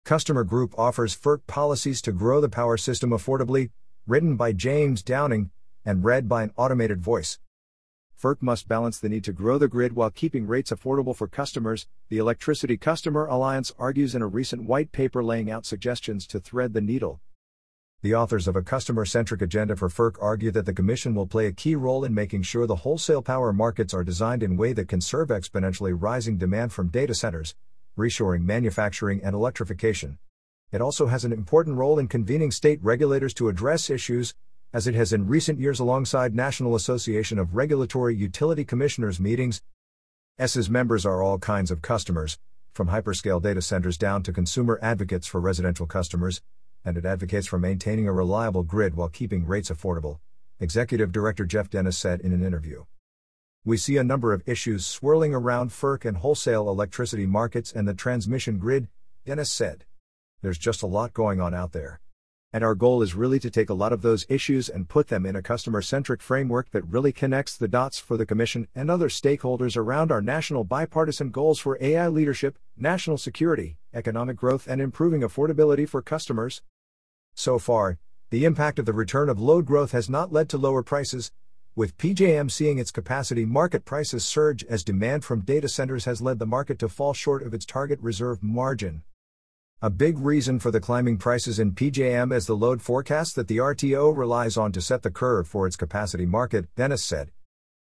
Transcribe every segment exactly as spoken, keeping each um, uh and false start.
Customer Group offers F E R C policies to grow the power system affordably, written by James Downing, and read by an automated voice. F E R C must balance the need to grow the grid while keeping rates affordable for customers, the Electricity Customer Alliance argues in a recent white paper laying out suggestions to thread the needle. The authors of a customer-centric agenda for F E R C argue that the Commission will play a key role in making sure the wholesale power markets are designed in a way that can serve exponentially rising demand from data centers, reshoring manufacturing and electrification. It also has an important role in convening state regulators to address issues, as it has in recent years alongside National Association of Regulatory Utility Commissioners meetings. S's members are all kinds of customers, from hyperscale data centers down to consumer advocates for residential customers, and it advocates for maintaining a reliable grid while keeping rates affordable, Executive Director Jeff Dennis said in an interview. We see a number of issues swirling around F E R C and wholesale electricity markets and the transmission grid, Dennis said. There's just a lot going on out there. And our goal is really to take a lot of those issues and put them in a customer-centric framework that really connects the dots for the Commission and other stakeholders around our national bipartisan goals for A I leadership, national security, economic growth, and improving affordability for customers. So far, the impact of the return of load growth has not led to lower prices, with P J M seeing its capacity market prices surge as demand from data centers has led the market to fall short of its target reserve margin. A big reason for the climbing prices in P J M is the load forecast that the R T O relies on to set the curve for its capacity market, Dennis said.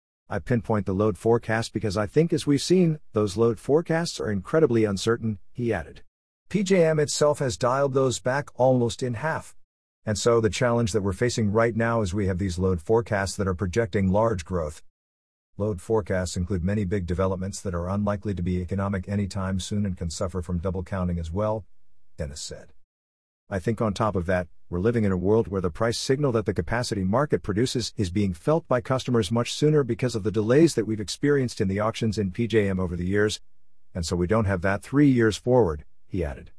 I pinpoint the load forecast because I think, as we've seen, those load forecasts are incredibly uncertain, he added. P J M itself has dialed those back almost in half. And so the challenge that we're facing right now is we have these load forecasts that are projecting large growth. Load forecasts include many big developments that are unlikely to be economic anytime soon and can suffer from double counting as well, Dennis said. I think on top of that, we're living in a world where the price signal that the capacity market produces is being felt by customers much sooner because of the delays that we've experienced in the auctions in P J M over the years, and so we don't have that three years forward, he added.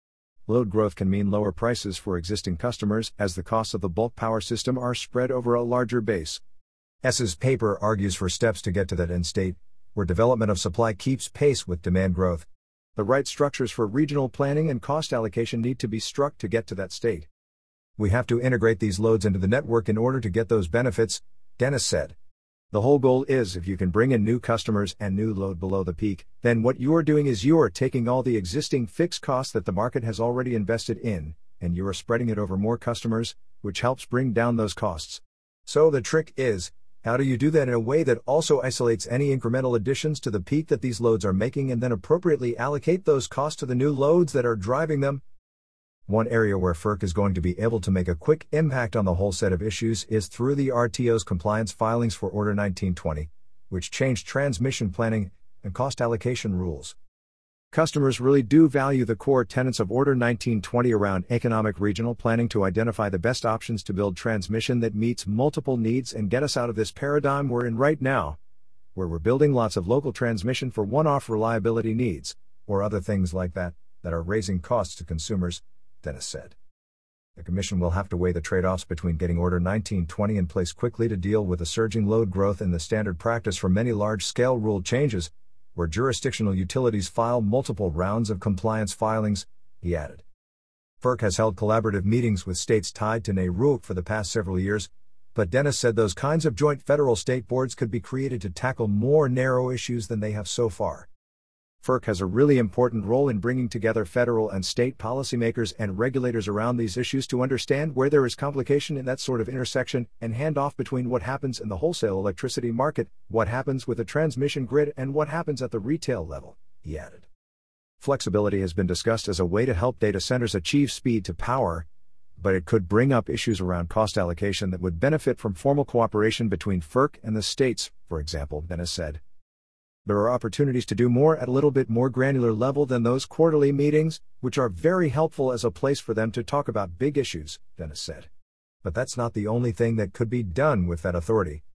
Load growth can mean lower prices for existing customers as the costs of the bulk power system are spread over a larger base. S's paper argues for steps to get to that end state, where development of supply keeps pace with demand growth. The right structures for regional planning and cost allocation need to be struck to get to that state. We have to integrate these loads into the network in order to get those benefits, Dennis said. The whole goal is, if you can bring in new customers and new load below the peak, then what you are doing is you are taking all the existing fixed costs that the market has already invested in, and you are spreading it over more customers, which helps bring down those costs. So the trick is, how do you do that in a way that also isolates any incremental additions to the peak that these loads are making and then appropriately allocate those costs to the new loads that are driving them? One area where F E R C is going to be able to make a quick impact on the whole set of issues is through the R T O's compliance filings for Order nineteen twenty, which changed transmission planning and cost allocation rules. Customers really do value the core tenets of Order nineteen twenty around economic regional planning to identify the best options to build transmission that meets multiple needs and get us out of this paradigm we're in right now, where we're building lots of local transmission for one-off reliability needs, or other things like that, that are raising costs to consumers, Dennis said. The Commission will have to weigh the trade-offs between getting Order nineteen twenty in place quickly to deal with the surging load growth and the standard practice for many large-scale rule changes, where jurisdictional utilities file multiple rounds of compliance filings, he added. F E R C has held collaborative meetings with states tied to N A R U C for the past several years, but Dennis said those kinds of joint federal-state boards could be created to tackle more narrow issues than they have so far. F E R C has a really important role in bringing together federal and state policymakers and regulators around these issues to understand where there is complication in that sort of intersection and handoff between what happens in the wholesale electricity market, what happens with the transmission grid, and what happens at the retail level, he added. Flexibility has been discussed as a way to help data centers achieve speed to power, but it could bring up issues around cost allocation that would benefit from formal cooperation between F E R C and the states, for example, Dennis said. There are opportunities to do more at a little bit more granular level than those quarterly meetings, which are very helpful as a place for them to talk about big issues, Dennis said. But that's not the only thing that could be done with that authority.